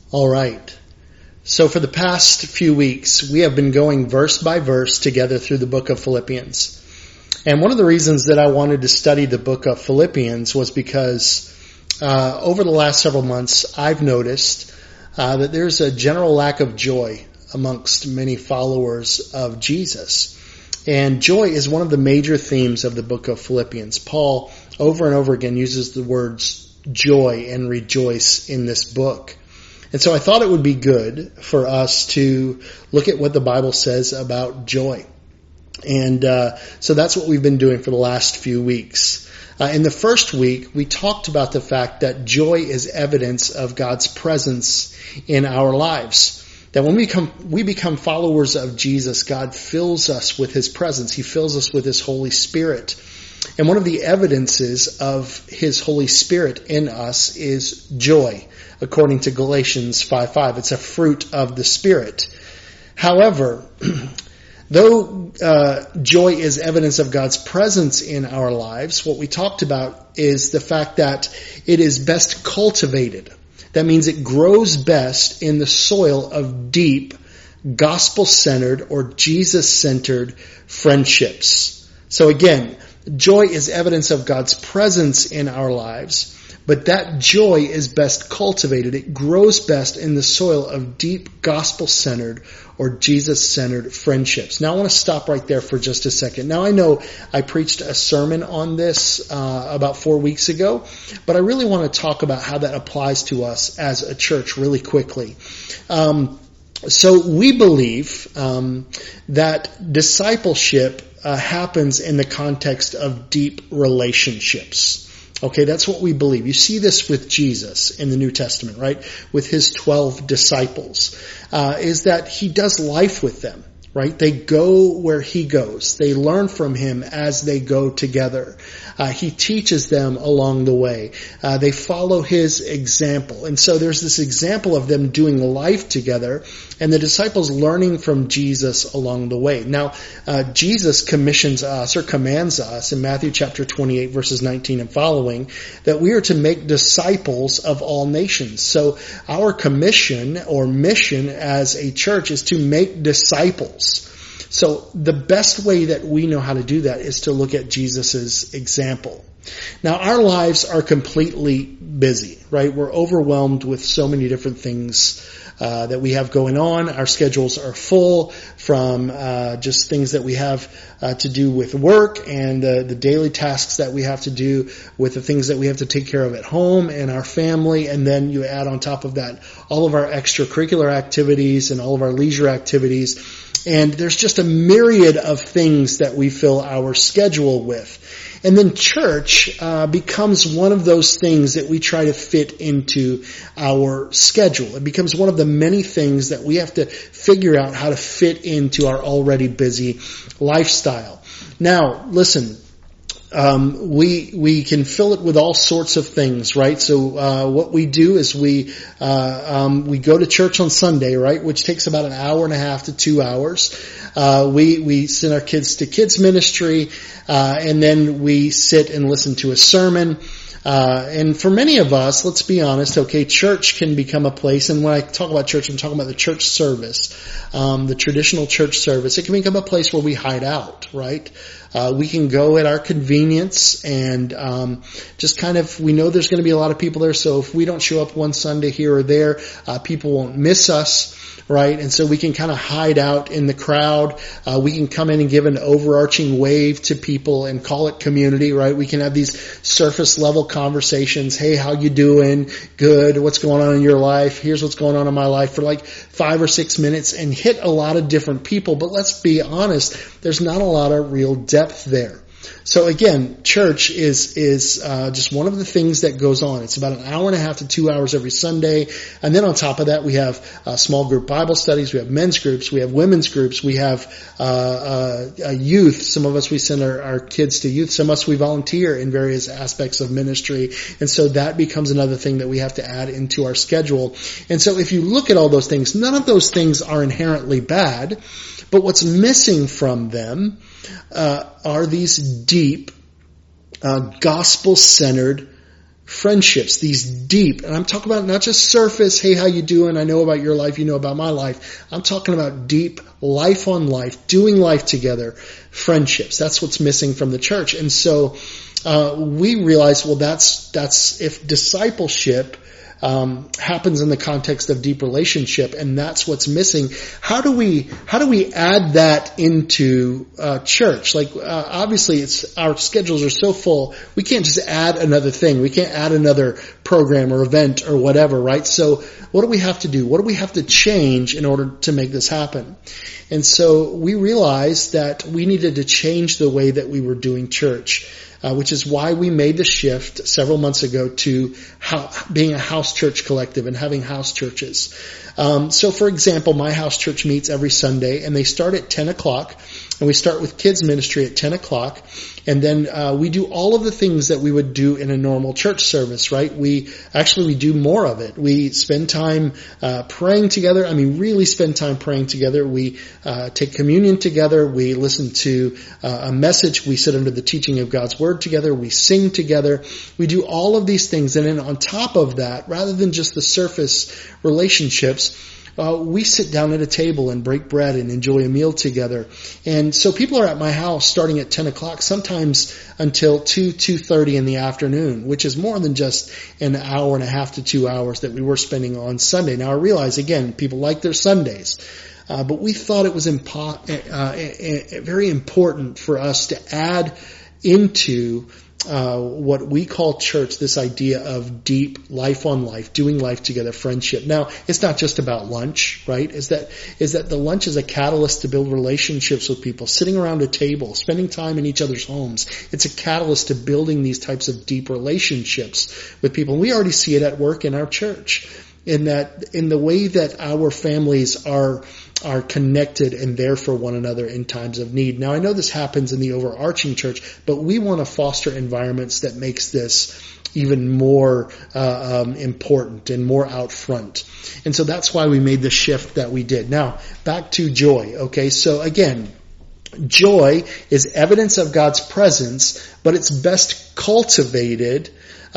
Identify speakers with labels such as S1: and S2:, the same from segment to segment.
S1: All right. So for the past few weeks, we have been going verse by verse together through the book of Philippians. And one of the reasons that I wanted to study the book of Philippians was because over the last several months, I've noticed that there's a general lack of joy amongst many followers of Jesus. And joy is one of the major themes of the book of Philippians. Paul, over and over again, uses the words joy and rejoice in this book. And so I thought it would be good for us to look at what the Bible says about joy. And so that's what we've been doing for the last few weeks. In the first week, we talked about the fact that joy is evidence of God's presence in our lives. That when we become followers of Jesus, God fills us with His presence. He fills us with His Holy Spirit. And one of the evidences of His Holy Spirit in us is joy, according to Galatians 5:5. It's a fruit of the Spirit. However, though joy is evidence of God's presence in our lives, what we talked about is the fact that it is best cultivated. That means it grows best in the soil of deep, gospel-centered or Jesus-centered friendships. So again, joy is evidence of God's presence in our lives, but that joy is best cultivated. It grows best in the soil of deep, gospel-centered or Jesus-centered friendships. Now I want to stop right there for just a second. Now I know I preached a sermon on this about 4 weeks ago, but I really want to talk about how that applies to us as a church really quickly. So we believe that discipleship happens in the context of deep relationships. Okay, that's what we believe. You see this with Jesus in the New Testament, right? With His 12 disciples, is that He does life with them, right? They go where He goes. They learn from Him as they go together. He teaches them along the way. They follow His example. And so there's this example of them doing life together and the disciples learning from Jesus along the way. Now, Jesus commissions us or commands us in Matthew chapter 28 verses 19 and following that we are to make disciples of all nations. So our commission or mission as a church is to make disciples. So the best way that we know how to do that is to look at Jesus' example. Now our lives are completely busy, right? We're overwhelmed with so many different things that we have going on. Our schedules are full from just things that we have to do with work and the daily tasks that we have to do with the things that we have to take care of at home and our family. And then you add on top of that all of our extracurricular activities and all of our leisure activities. And there's just a myriad of things that we fill our schedule with. And then church becomes one of those things that we try to fit into our schedule. It becomes one of the many things that we have to figure out how to fit into our already busy lifestyle. Now, listen. We can fill it with all sorts of things, right? So, what we do is we go to church on Sunday, right? Which takes about an hour and a half to 2 hours. We send our kids to kids ministry, and then we sit and listen to a sermon. And for many of us, let's be honest, okay, church can become a place, and when I talk about church, I'm talking about the church service, the traditional church service. It can become a place where we hide out, right? We can go at our convenience and just kind of, we know there's going to be a lot of people there, so if we don't show up one Sunday here or there, people won't miss us. Right? And so we can kind of hide out in the crowd. We can come in and give an overarching wave to people and call it community, right? We can have these surface level conversations. Hey, how you doing? Good. What's going on in your life? Here's what's going on in my life for like 5 or 6 minutes and hit a lot of different people. But let's be honest, there's not a lot of real depth there. So again, church is just one of the things that goes on. It's about an hour and a half to 2 hours every Sunday. And then on top of that, we have small group Bible studies. We have men's groups. We have women's groups. We have youth. Some of us, we send our kids to youth. Some of us, we volunteer in various aspects of ministry. And so that becomes another thing that we have to add into our schedule. And so if you look at all those things, none of those things are inherently bad. But what's missing from them are these deep, gospel-centered friendships, these deep, and I'm talking about not just surface, hey, how you doing? I know about your life, you know about my life. I'm talking about deep, life on life, doing life together, friendships. That's what's missing from the church. And so we realized, well, that's if discipleship happens in the context of deep relationship, and that's what's missing. How do we add that into church? Like obviously, our schedules are so full, we can't just add another thing. We can't add another program or event or whatever, right? So what do we have to do? What do we have to change in order to make this happen? And so we realized that we needed to change the way that we were doing church. Which is why we made the shift several months ago to being a house church collective and having house churches. So for example, my house church meets every Sunday, and they start at 10 o'clock, and we start with kids ministry at 10 o'clock, and then we do all of the things that we would do in a normal church service, right? We do more of it. We spend time praying together. I mean, really spend time praying together. We take communion together. We listen to a message. We sit under the teaching of God's Word together. We sing together. We do all of these things, and then on top of that, rather than just the surface relationships, we sit down at a table and break bread and enjoy a meal together. And so people are at my house starting at 10 o'clock, sometimes until 2:30 in the afternoon, which is more than just an hour and a half to 2 hours that we were spending on Sunday. Now I realize, again, people like their Sundays. But we thought it was very important for us to add into what we call church, this idea of deep life on life, doing life together, friendship. Now, it's not just about lunch, right? Is that the lunch is a catalyst to build relationships with people, sitting around a table, spending time in each other's homes. It's a catalyst to building these types of deep relationships with people. And we already see it at work in our church, in the way that our families are connected and there for one another in times of need. Now, I know this happens in the overarching church, but we want to foster environments that makes this even more important and more out front. And so that's why we made the shift that we did. Now, back to joy. Okay, so again, joy is evidence of God's presence, but it's best cultivated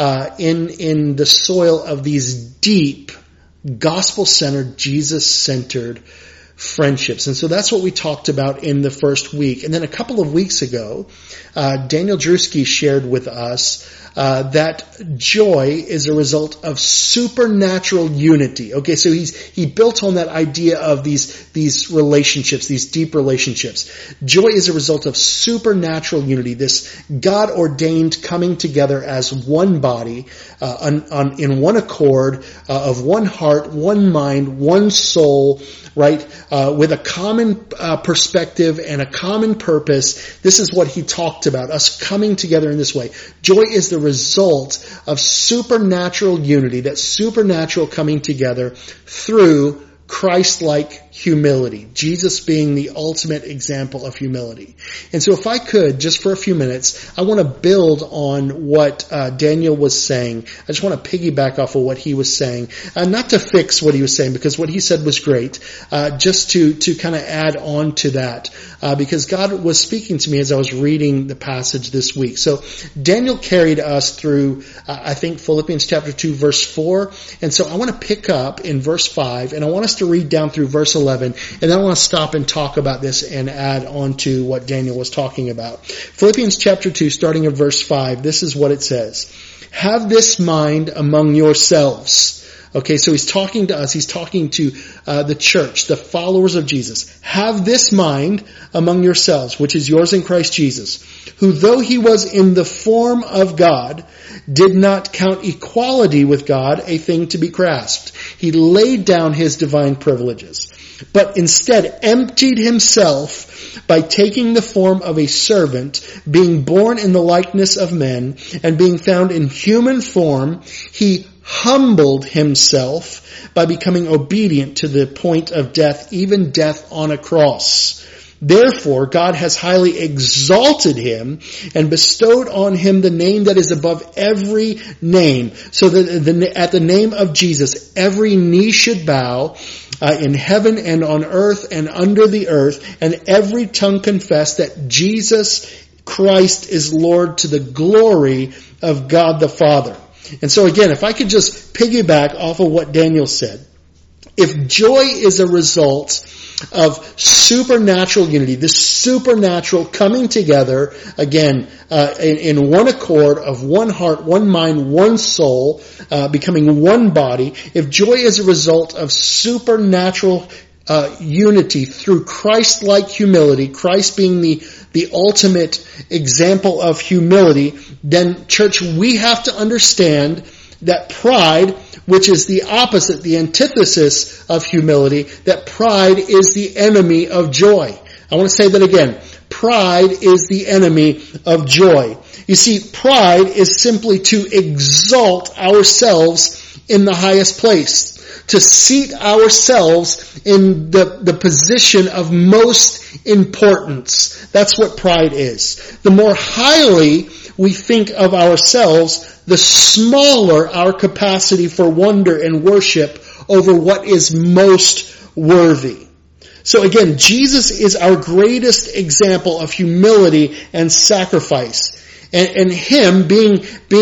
S1: in the soil of these deep, gospel-centered, Jesus-centered friendships. And so that's what we talked about in the first week. And then a couple of weeks ago, Daniel Drewski shared with us that joy is a result of supernatural unity. Okay, so he built on that idea of these relationships, these deep relationships. Joy is a result of supernatural unity, this God-ordained coming together as one body, in one accord, of one heart, one mind, one soul, right? With a common perspective and a common purpose. This is what he talked about, us coming together in this way. Joy is the result of supernatural unity, that supernatural coming together through Christ-like humility. Jesus being the ultimate example of humility. And so if I could, just for a few minutes, I want to build on what Daniel was saying. I just want to piggyback off of what he was saying. Not to fix what he was saying, because what he said was great. Just to kind of add on to that. Because God was speaking to me as I was reading the passage this week. So Daniel carried us through, I think, Philippians chapter 2, verse 4. And so I want to pick up in verse 5, and I want us to read down through verse 11, and then I want to stop and talk about this and add on to what Daniel was talking about. Philippians chapter 2, starting at verse 5, this is what it says. Have this mind among yourselves. Okay, so he's talking to us. He's talking to the church, the followers of Jesus. Have this mind among yourselves, which is yours in Christ Jesus, who though he was in the form of God, did not count equality with God a thing to be grasped. He laid down his divine privileges, but instead emptied himself by taking the form of a servant, being born in the likeness of men, and being found in human form, he humbled himself by becoming obedient to the point of death, even death on a cross. Therefore, God has highly exalted him and bestowed on him the name that is above every name, so that at the name of Jesus, every knee should bow in heaven and on earth and under the earth, and every tongue confess that Jesus Christ is Lord, to the glory of God the Father. And so again, if I could just piggyback off of what Daniel said, if joy is a result of supernatural unity, this supernatural coming together, again, in one accord of one heart, one mind, one soul, becoming one body, if joy is a result of supernatural unity through Christ-like humility, Christ being the ultimate example of humility, then church, we have to understand that pride, which is the opposite, the antithesis of humility, that pride is the enemy of joy. I want to say that again. Pride is the enemy of joy. You see, pride is simply to exalt ourselves in the highest place, to seat ourselves in the position of most importance. That's what pride is. The more highly we think of ourselves, the smaller our capacity for wonder and worship over what is most worthy. So again, Jesus is our greatest example of humility and sacrifice. And Him being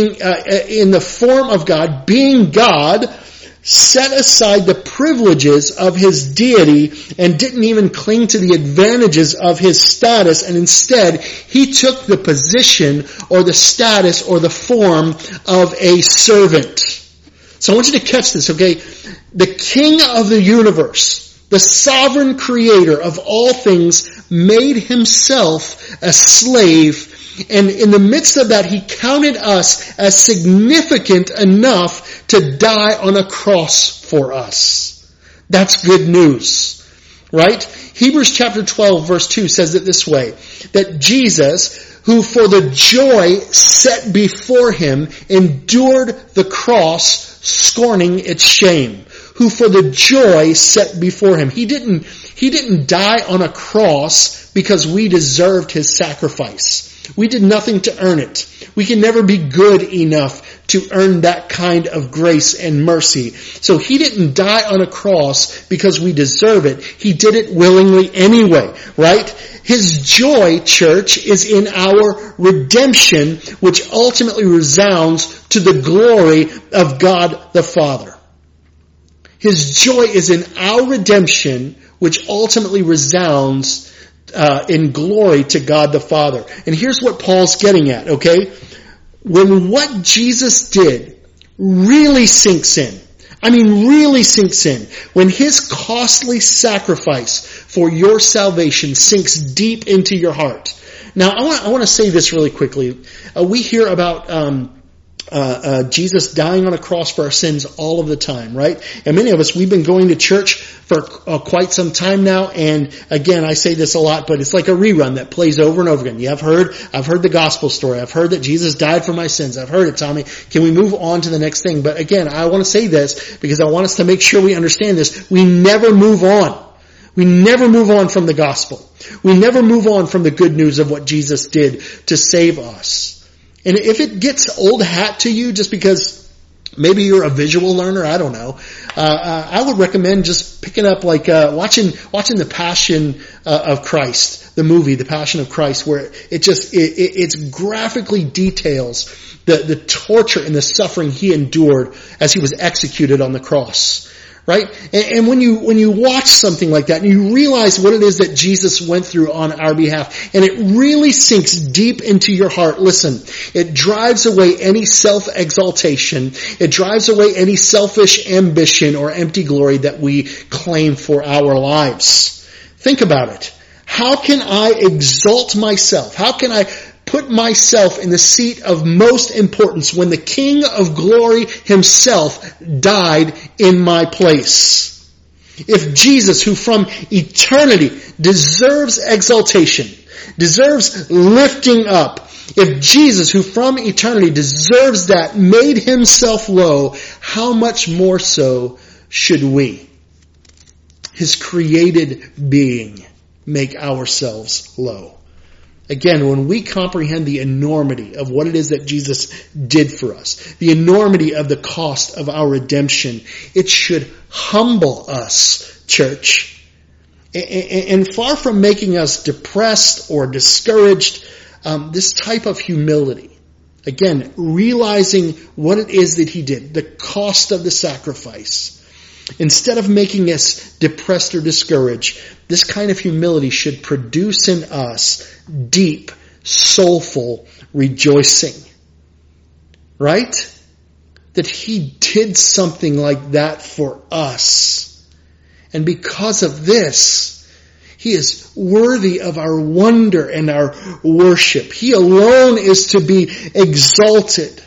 S1: in the form of God, being God, set aside the privileges of His deity and didn't even cling to the advantages of His status, and instead He took the position or the status or the form of a servant. So I want you to catch this, okay? The King of the universe, the sovereign creator of all things, made Himself a slave, and in the midst of that, He counted us as significant enough to die on a cross for us. That's good news, right? Hebrews chapter 12 verse 2 says it this way, that Jesus, who for the joy set before Him endured the cross, scorning its shame. Who for the joy set before Him. He didn't die on a cross because we deserved His sacrifice. We did nothing to earn it. We can never be good enough to earn that kind of grace and mercy. So He didn't die on a cross because we deserve it. He did it willingly anyway, right? His joy, church, is in our redemption, which ultimately resounds to the glory of God the Father. His joy is in our redemption, which ultimately resounds in glory to God the Father. And here's what Paul's getting at, okay? When what Jesus did really sinks in, really sinks in, when His costly sacrifice for your salvation sinks deep into your heart. Now, I want to say this really quickly. We hear about Jesus dying on a cross for our sins all of the time, right? And many of us, we've been going to church for quite some time now, and again, I say this a lot, but it's like a rerun that plays over and over again. I've heard the gospel story. I've heard that Jesus died for my sins. I've heard it, Tommy. Can we move on to the next thing? But again, I want to say this because I want us to make sure we understand this. We never move on. We never move on from the gospel. We never move on from the good news of what Jesus did to save us. And if it gets old hat to you just because maybe you're a visual learner, I don't know, I would recommend just picking up watching The Passion of Christ, the movie, The Passion of Christ, where it graphically details the torture and the suffering He endured as He was executed on the cross. Right? And when you watch something like that and you realize what it is that Jesus went through on our behalf, and it really sinks deep into your heart, listen, it drives away any self-exaltation. It drives away any selfish ambition or empty glory that we claim for our lives. Think about it. How can I exalt myself? How can I put myself in the seat of most importance when the King of glory Himself died in my place? If Jesus, who from eternity deserves exaltation, deserves lifting up, if Jesus, who from eternity deserves that, made Himself low, how much more so should we, His created being, make ourselves low? Again, when we comprehend the enormity of what it is that Jesus did for us, the enormity of the cost of our redemption, it should humble us, church. And far from making us depressed or discouraged, this type of humility, Again, realizing what it is that he did, the cost of the sacrifice. Instead of making us depressed or discouraged, this kind of humility should produce in us deep, soulful rejoicing. Right? That he did something like that for us. And because of this, he is worthy of our wonder and our worship. He alone is to be exalted.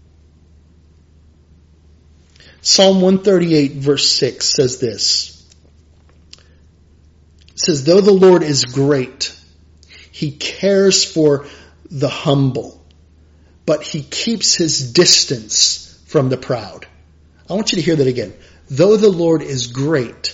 S1: Psalm 138 verse 6 says this. It says, though the Lord is great, he cares for the humble, but he keeps his distance from the proud. I want you to hear that again. Though the Lord is great,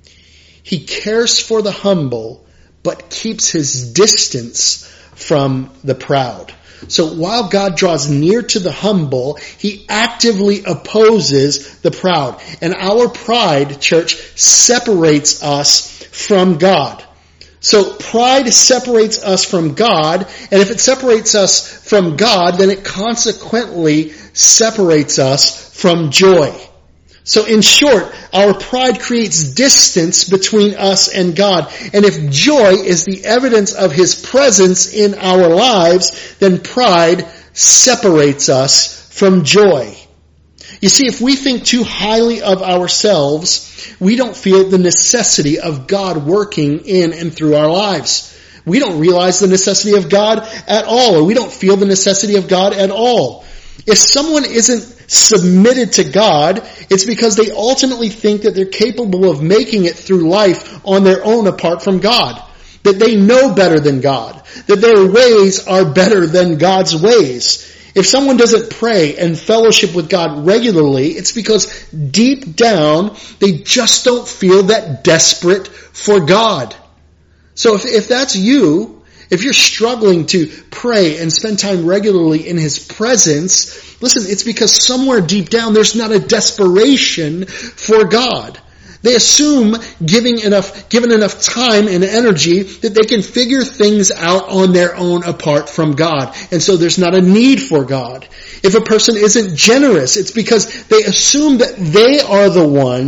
S1: he cares for the humble, but keeps his distance from the proud. So while God draws near to the humble, he actively opposes the proud. And our pride, church, separates us from God. So pride separates us from God, and if it separates us from God, then it consequently separates us from joy. So in short, our pride creates distance between us and God. And if joy is the evidence of his presence in our lives, then pride separates us from joy. You see, if we think too highly of ourselves, we don't feel the necessity of God working in and through our lives. We don't realize the necessity of God at all, or we don't feel the necessity of God at all. If someone isn't submitted to God, it's because they ultimately think that they're capable of making it through life on their own apart from God. That they know better than God. That their ways are better than God's ways. If someone doesn't pray and fellowship with God regularly, it's because deep down they just don't feel that desperate for God. So if that's you, if you're struggling to pray and spend time regularly in his presence, listen, it's because somewhere deep down there's not a desperation for God. They assume given enough time and energy that they can figure things out on their own apart from God. And so there's not a need for God. If a person isn't generous, it's because they assume that they are the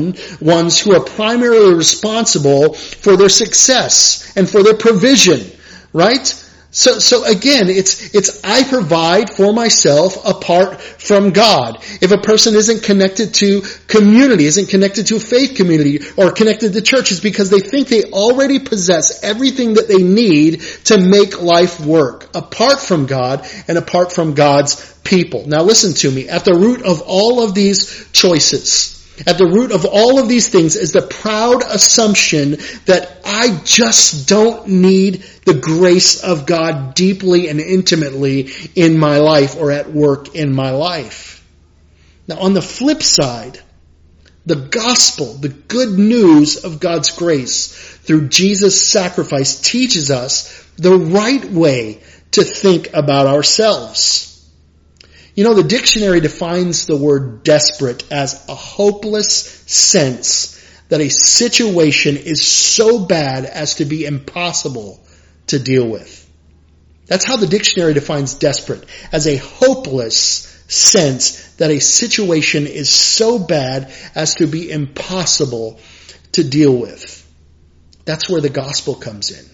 S1: ones who are primarily responsible for their success and for their provision. Right? So again, it's I provide for myself apart from God. If a person isn't connected to community, isn't connected to a faith community, or connected to church, it's because they think they already possess everything that they need to make life work, apart from God and apart from God's people. Now listen to me. At the root of all of these choices, at the root of all of these things is the proud assumption that I just don't need the grace of God deeply and intimately in my life or at work in my life. Now on the flip side, the gospel, the good news of God's grace through Jesus' sacrifice teaches us the right way to think about ourselves. You know, the dictionary defines the word desperate as a hopeless sense that a situation is so bad as to be impossible to deal with. That's how the dictionary defines desperate, as a hopeless sense that a situation is so bad as to be impossible to deal with. That's where the gospel comes in.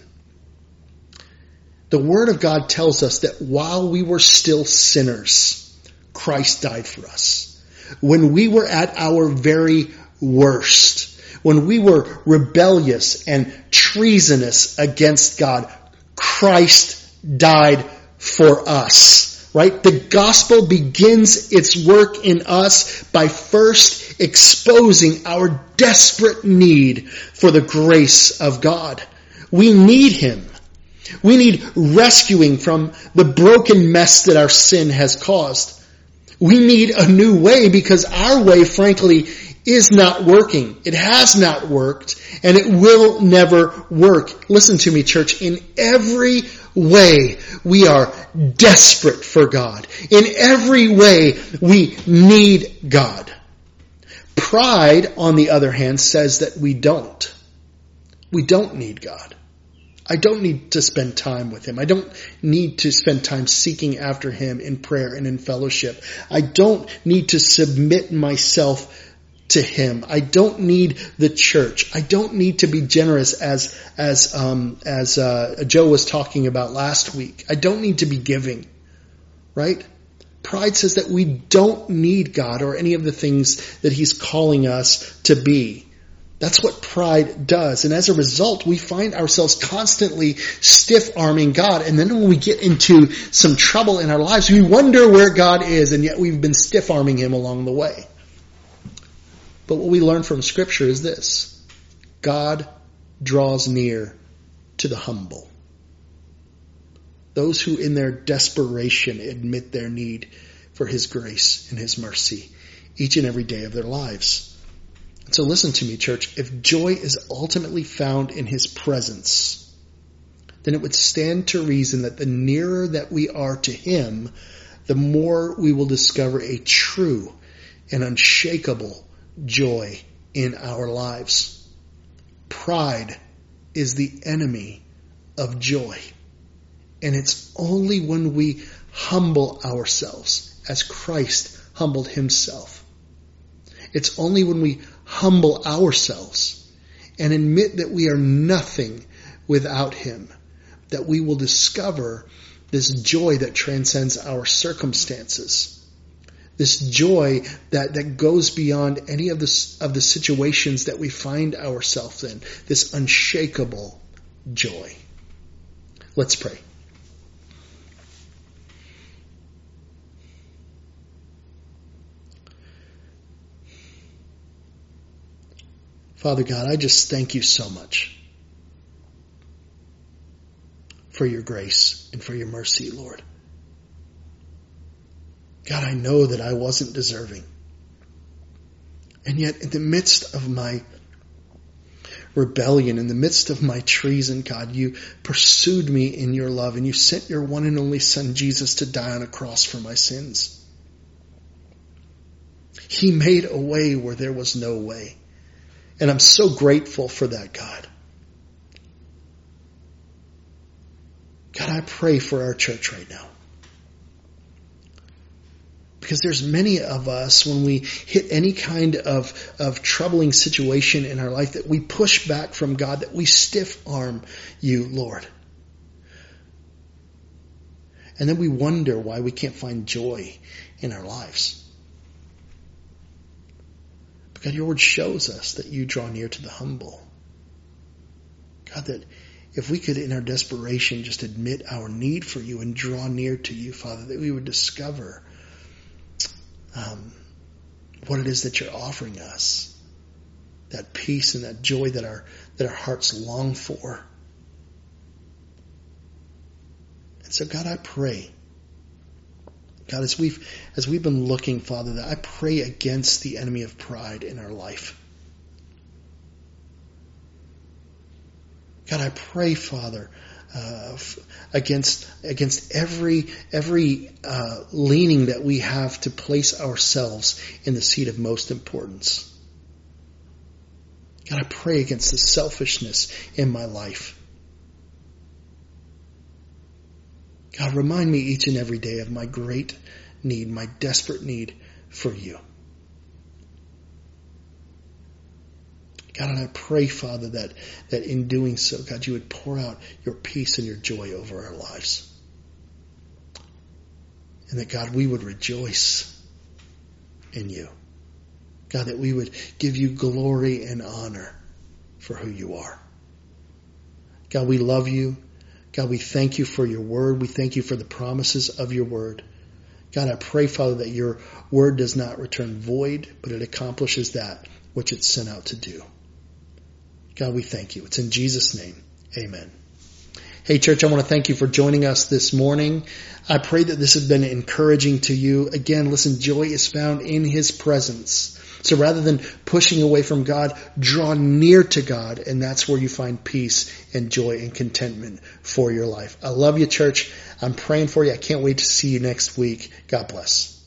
S1: The Word of God tells us that while we were still sinners, Christ died for us. When we were at our very worst, when we were rebellious and treasonous against God, Christ died for us. Right? The gospel begins its work in us by first exposing our desperate need for the grace of God. We need Him. We need rescuing from the broken mess that our sin has caused. We need a new way because our way, frankly, is not working. It has not worked, and it will never work. Listen to me, church. In every way, we are desperate for God. In every way, we need God. Pride, on the other hand, says that we don't. We don't need God. I don't need to spend time with him. I don't need to spend time seeking after him in prayer and in fellowship. I don't need to submit myself to him. I don't need the church. I don't need to be generous as Joe was talking about last week. I don't need to be giving, right? Pride says that we don't need God or any of the things that he's calling us to be. That's what pride does. And as a result, we find ourselves constantly stiff-arming God. And then when we get into some trouble in our lives, we wonder where God is, and yet we've been stiff-arming him along the way. But what we learn from Scripture is this: God draws near to the humble. Those who in their desperation admit their need for his grace and his mercy each and every day of their lives. So listen to me, church. If joy is ultimately found in his presence, then it would stand to reason that the nearer that we are to him, the more we will discover a true and unshakable joy in our lives. Pride is the enemy of joy. And it's only when we humble ourselves as Christ humbled himself. It's only when we humble ourselves and admit that we are nothing without him that we will discover this joy that transcends our circumstances. This joy that goes beyond any of the situations that we find ourselves in. This unshakable joy. Let's pray. Father God, I just thank you so much for your grace and for your mercy, Lord. God, I know that I wasn't deserving. And yet in the midst of my rebellion, in the midst of my treason, God, you pursued me in your love and you sent your one and only Son, Jesus, to die on a cross for my sins. He made a way where there was no way. And I'm so grateful for that, God. God, I pray for our church right now. Because there's many of us, when we hit any kind of troubling situation in our life, that we push back from God, that we stiff arm you, Lord. And then we wonder why we can't find joy in our lives. But God, your word shows us that you draw near to the humble. God, that if we could in our desperation just admit our need for you and draw near to you, Father, that we would discover what it is that you're offering us, that peace and that joy that our hearts long for. And so, God, I pray, God, as we've been looking, Father, that I pray against the enemy of pride in our life. God, I pray, Father, against every leaning that we have to place ourselves in the seat of most importance. God, I pray against the selfishness in my life. God, remind me each and every day of my great need, my desperate need for you. God, and I pray, Father, that in doing so, God, you would pour out your peace and your joy over our lives. And that, God, we would rejoice in you. God, that we would give you glory and honor for who you are. God, we love you. God, we thank you for your word. We thank you for the promises of your word. God, I pray, Father, that your word does not return void, but it accomplishes that which it's sent out to do. God, we thank you. It's in Jesus' name. Amen. Hey, church, I want to thank you for joining us this morning. I pray that this has been encouraging to you. Again, listen, joy is found in his presence. So rather than pushing away from God, draw near to God, and that's where you find peace and joy and contentment for your life. I love you, church. I'm praying for you. I can't wait to see you next week. God bless.